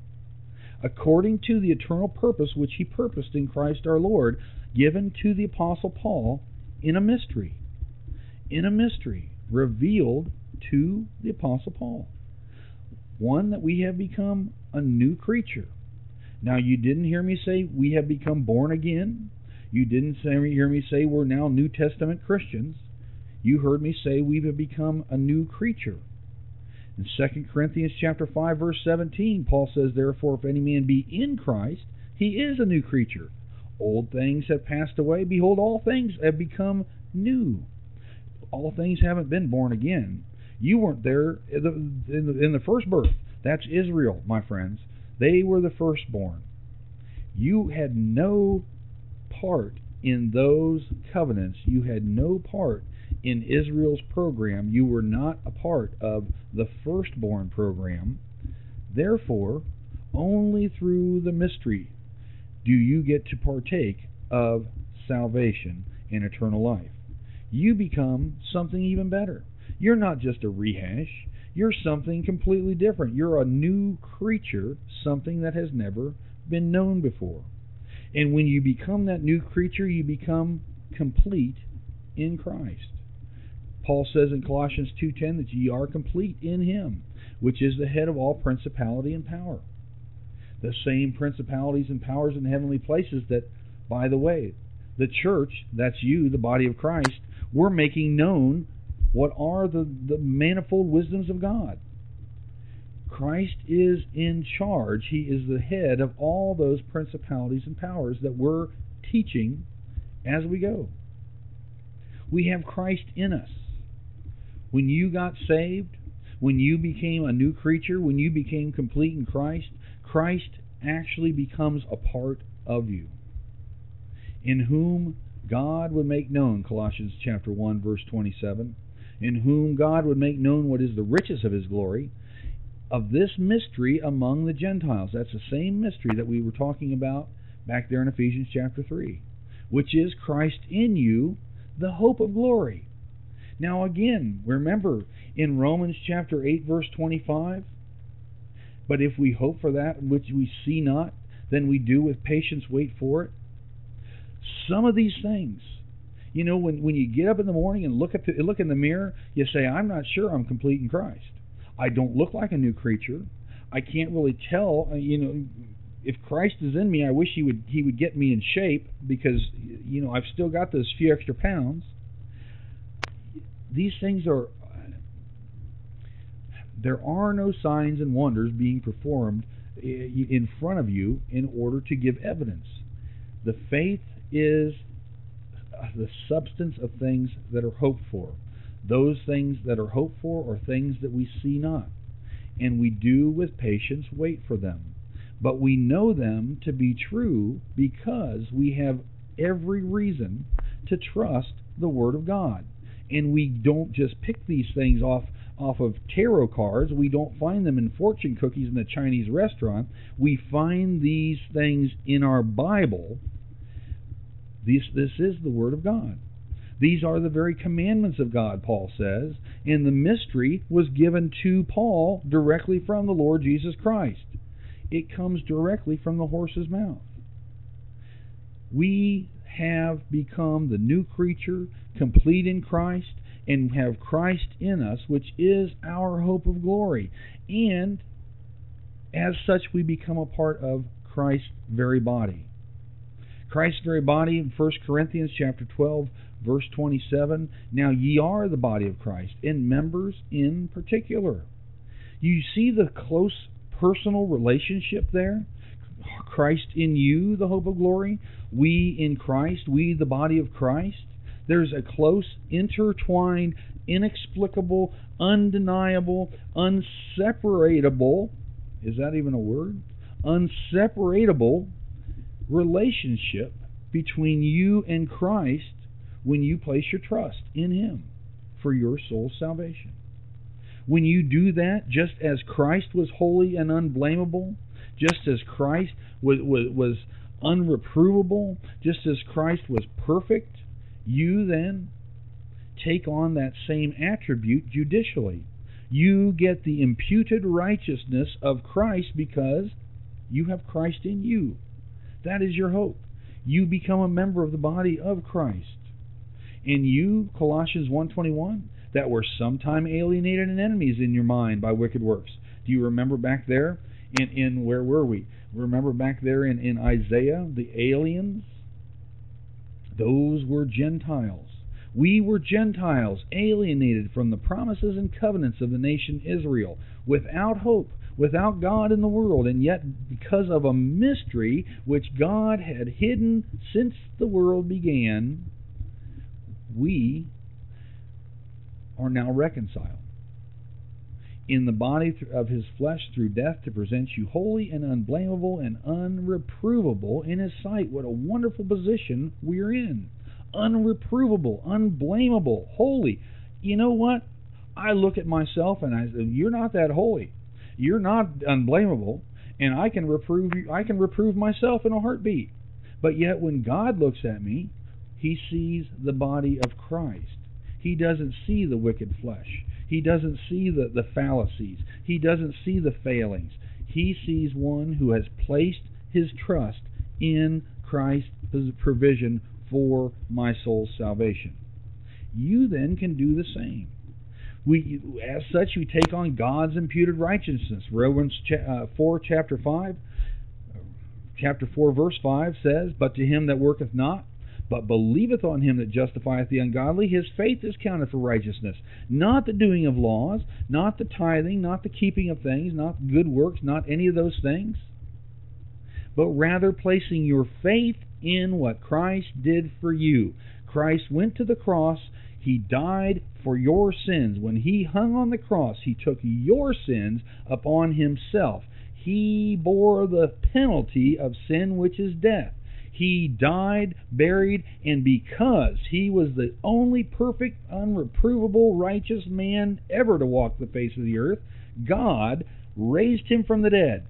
According to the eternal purpose which he purposed in Christ our Lord, given to the Apostle Paul in a mystery. In a mystery, revealed to the Apostle Paul. One, that we have become a new creature. Now, you didn't hear me say we have become born again. You didn't hear me say we're now New Testament Christians. You heard me say we have become a new creature. In Second Corinthians chapter five, verse seventeen, Paul says, "Therefore, if any man be in Christ, he is a new creature. Old things have passed away. Behold, all things have become new." All things haven't been born again. You weren't there in the, in the, in the first birth. That's Israel, my friends. They were the firstborn. You had no part in those covenants. You had no part in Israel's program. You were not a part of the firstborn program. Therefore, only through the mystery do you get to partake of salvation and eternal life. You become something even better. You're not just a rehash. You're something completely different. You're a new creature, something that has never been known before. And when you become that new creature, you become complete in Christ. Paul says in Colossians two ten that ye are complete in him, which is the head of all principality and power. The same principalities and powers in heavenly places that, by the way, the church, that's you, the body of Christ, we're making known what are the, the manifold wisdoms of God. Christ is in charge. He is the head of all those principalities and powers that we're teaching as we go. We have Christ in us. When you got saved, when you became a new creature, when you became complete in Christ, Christ actually becomes a part of you. In whom God would make known, Colossians chapter one, verse twenty-seven, in whom God would make known what is the riches of his glory, of this mystery among the Gentiles. That's the same mystery that we were talking about back there in Ephesians chapter three, which is Christ in you, the hope of glory. Now again, remember in Romans chapter eight, verse twenty-five, but if we hope for that which we see not, then we do with patience wait for it. Some of these things, you know, when, when you get up in the morning and look at the, look in the mirror, you say, I'm not sure I'm complete in Christ. I don't look like a new creature. I can't really tell, you know, if Christ is in me, I wish he would he would get me in shape because, you know, I've still got those few extra pounds. These things are, there are no signs and wonders being performed in front of you in order to give evidence. The faith is the substance of things that are hoped for. Those things that are hoped for are things that we see not. and we do with patience wait for them. But we know them to be true because we have every reason to trust the Word of God. And we don't just pick these things off off of tarot cards. We don't find them in fortune cookies in a Chinese restaurant. We find these things in our Bible. This, this is the Word of God. These are the very commandments of God, Paul says, and the mystery was given to Paul directly from the Lord Jesus Christ. It comes directly from the horse's mouth. We have become the new creature, complete in Christ, and have Christ in us, which is our hope of glory. And as such, we become a part of Christ's very body. Christ's very body in First Corinthians chapter twelve, verse twenty-seven, now ye are the body of Christ, and members in particular. You see the close personal relationship there? Christ in you, the hope of glory. We in Christ, we the body of Christ. There's a close, intertwined, inexplicable, undeniable, unseparatable, is that even a word? Unseparatable relationship between you and Christ when you place your trust in Him for your soul's salvation. When you do that, just as Christ was holy and unblameable, just as Christ was, was, was unreprovable, just as Christ was perfect, you then take on that same attribute judicially. You get the imputed righteousness of Christ because you have Christ in you. That is your hope. You become a member of the body of Christ. And you, Colossians one twenty-one, that were sometime alienated and enemies in your mind by wicked works. Do you remember back there in, in where were we? Remember back there in, in Isaiah, the aliens? Those were Gentiles. We were Gentiles, alienated from the promises and covenants of the nation Israel, without hope, without God in the world, and yet because of a mystery which God had hidden since the world began, we are now reconciled in the body of His flesh through death to present you holy and unblameable and unreprovable in His sight. What a wonderful position we're in. Unreprovable, unblameable, holy. You know what? I look at myself and I say, you're not that holy. You're not unblameable, and I can reprove you. I can reprove myself in a heartbeat. But yet when God looks at me, He sees the body of Christ. He doesn't see the wicked flesh. He doesn't see the, the fallacies. He doesn't see the failings. He sees one who has placed his trust in Christ's provision for my soul's salvation. You then can do the same. We, as such, we take on God's imputed righteousness. Romans four, chapter five, chapter four, verse five says, "But to him that worketh not, but believeth on Him that justifieth the ungodly, his faith is counted for righteousness. Not the doing of laws, not the tithing, not the keeping of things, not good works, not any of those things, but rather placing your faith in what Christ did for you." Christ went to the cross. He died for your sins. When He hung on the cross, He took your sins upon Himself. He bore the penalty of sin, which is death. He died, buried, and because He was the only perfect, unreprovable, righteous man ever to walk the face of the earth, God raised Him from the dead.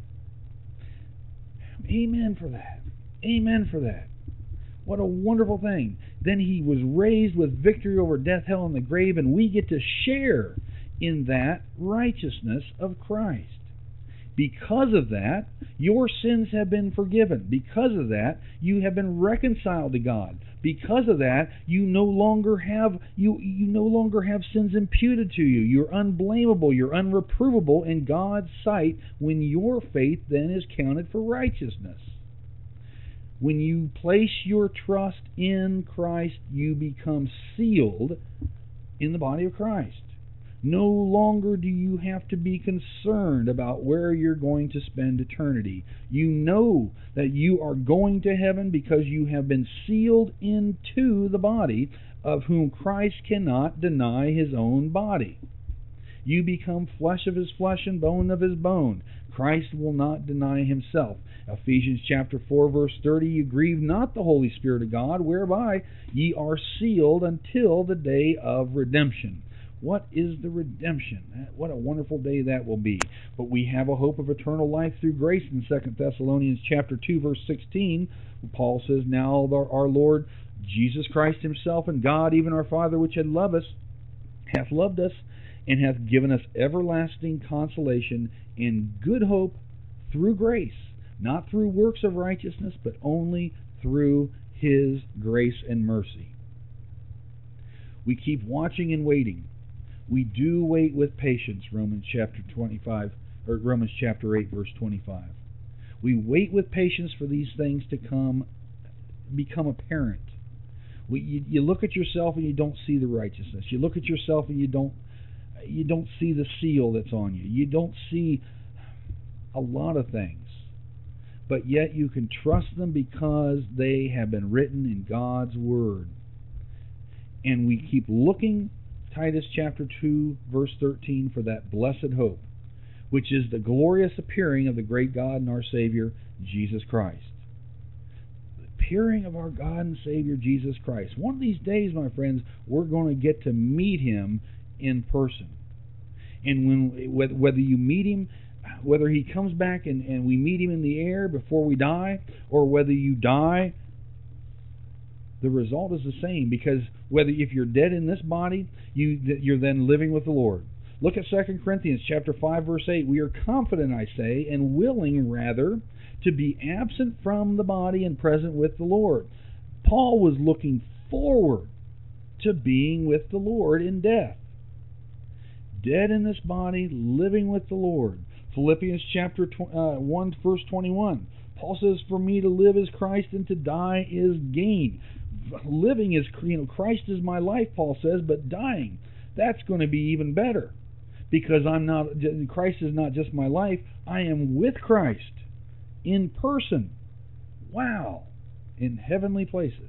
Amen for that. Amen for that. What a wonderful thing. Then He was raised with victory over death, hell, and the grave, and we get to share in that righteousness of Christ. Because of that, your sins have been forgiven. Because of that, you have been reconciled to God. Because of that, you no longer have you you no longer have sins imputed to you. You're unblameable, you're unreprovable in God's sight when your faith then is counted for righteousness. When you place your trust in Christ, you become sealed in the body of Christ. No longer do you have to be concerned about where you're going to spend eternity. You know that you are going to heaven because you have been sealed into the body of whom Christ cannot deny His own body. You become flesh of his flesh and bone of his bone. Christ will not deny himself. Ephesians chapter four, verse thirty, you grieve not the Holy Spirit of God, whereby ye are sealed until the day of redemption. What is the redemption? What a wonderful day that will be. But we have a hope of eternal life through grace in Second Thessalonians chapter two, verse sixteen. Paul says, now our Lord Jesus Christ himself and God, even our Father, which had loved us, hath loved us, and hath given us everlasting consolation in good hope through grace, not through works of righteousness, but only through his grace and mercy. We keep watching and waiting. We do wait with patience, Romans chapter twenty-five, or Romans chapter eight, verse twenty-five. We wait with patience for these things to come, become apparent. We, you, you look at yourself and you don't see the righteousness. You look at yourself and you don't you don't see the seal that's on you. You don't see a lot of things. But yet you can trust them because they have been written in God's Word. And we keep looking, Titus chapter two, verse thirteen, for that blessed hope, which is the glorious appearing of the great God and our Savior, Jesus Christ. The appearing of our God and Savior, Jesus Christ. One of these days, my friends, we're going to get to meet him in person. And when whether you meet him, whether he comes back and, and we meet him in the air before we die, or whether you die, the result is the same, because whether if you're dead in this body, you you're then living with the Lord. Look at Second Corinthians chapter five, verse eight. We are confident, I say, and willing rather to be absent from the body and present with the Lord. Paul was looking forward to being with the Lord in death. Dead in this body, living with the Lord. Philippians chapter one, verse twenty-one. Paul says, for me to live is Christ and to die is gain. Living is, you know, Christ is my life, Paul says, but dying, that's going to be even better. Because I'm not, Christ is not just my life, I am with Christ in person. Wow. In heavenly places.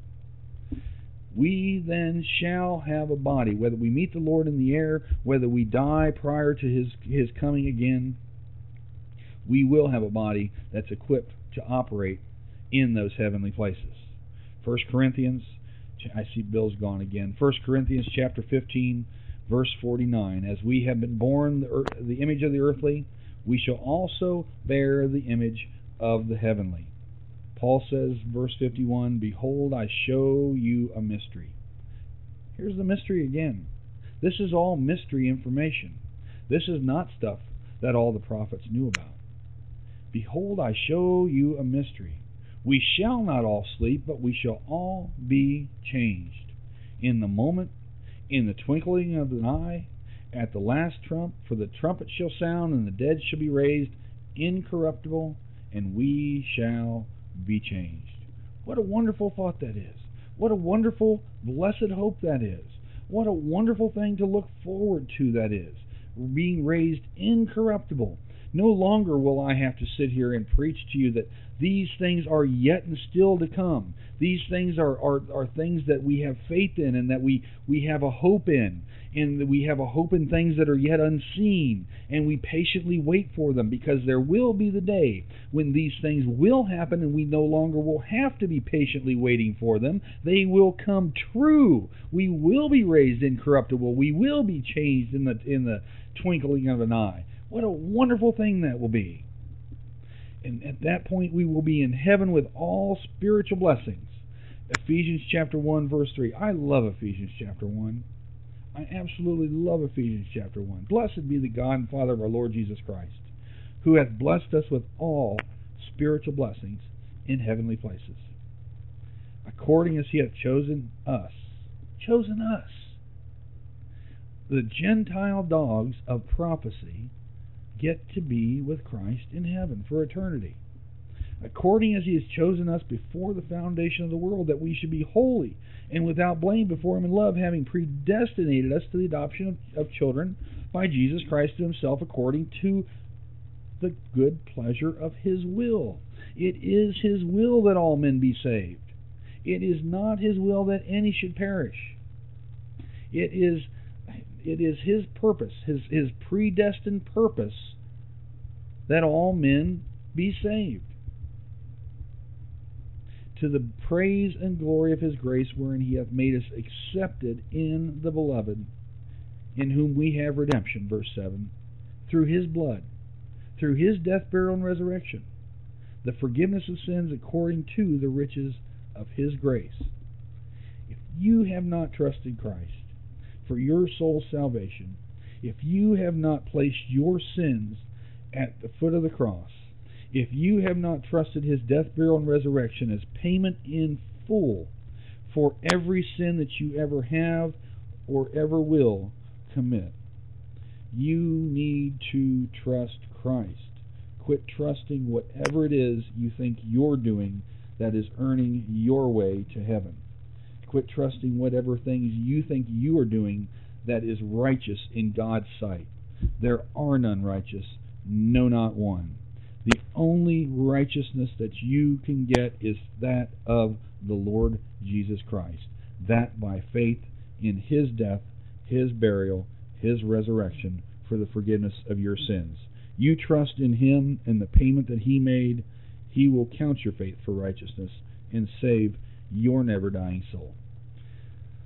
We then shall have a body, whether we meet the Lord in the air, whether we die prior to his, his coming again, we will have a body that's equipped to operate in those heavenly places. First Corinthians, I see Bill's gone again. First Corinthians chapter fifteen, verse forty-nine. As we have been born the, earth, the image of the earthly, we shall also bear the image of the heavenly. Paul says, verse fifty-one, behold, I show you a mystery. Here's the mystery again. This is all mystery information. This is not stuff that all the prophets knew about. Behold, I show you a mystery. We shall not all sleep, but we shall all be changed. In the moment, in the twinkling of an eye, at the last trump, for the trumpet shall sound, and the dead shall be raised incorruptible, and we shall be changed. What a wonderful thought that is. What a wonderful, blessed hope that is. What a wonderful thing to look forward to that is. Being raised incorruptible. No longer will I have to sit here and preach to you that these things are yet and still to come. These things are, are, are things that we have faith in and that we, we have a hope in. And that we have a hope in things that are yet unseen. And we patiently wait for them, because there will be the day when these things will happen and we no longer will have to be patiently waiting for them. They will come true. We will be raised incorruptible. We will be changed in the in the twinkling of an eye. What a wonderful thing that will be. And at that point we will be in heaven with all spiritual blessings. Ephesians chapter one, verse three. I love Ephesians chapter one. I absolutely love Ephesians chapter one. Blessed be the God and Father of our Lord Jesus Christ, who hath blessed us with all spiritual blessings in heavenly places, according as he hath chosen us. Chosen us. The Gentile dogs of prophecy get to be with Christ in heaven for eternity, according as he has chosen us before the foundation of the world, that we should be holy and without blame before him in love, having predestinated us to the adoption of, of children by Jesus Christ to himself, according to the good pleasure of his will. It is his will that all men be saved. It is not his will that any should perish. It is it is His purpose, His, His predestined purpose, that all men be saved, to the praise and glory of His grace, wherein He hath made us accepted in the Beloved, in whom we have redemption, verse seven, through His blood, through His death, burial, and resurrection, the forgiveness of sins according to the riches of His grace. If you have not trusted Christ for your soul's salvation, if you have not placed your sins at the foot of the cross, if you have not trusted His death, burial, and resurrection as payment in full for every sin that you ever have or ever will commit, you need to trust Christ. Quit trusting whatever it is you think you're doing that is earning your way to heaven. Quit trusting whatever things you think you are doing that is righteous in God's sight. There are none righteous, no, not one. The only righteousness that you can get is that of the Lord Jesus Christ. That by faith in His death, His burial, His resurrection for the forgiveness of your sins. You trust in Him and the payment that He made, He will count your faith for righteousness and save your never-dying soul.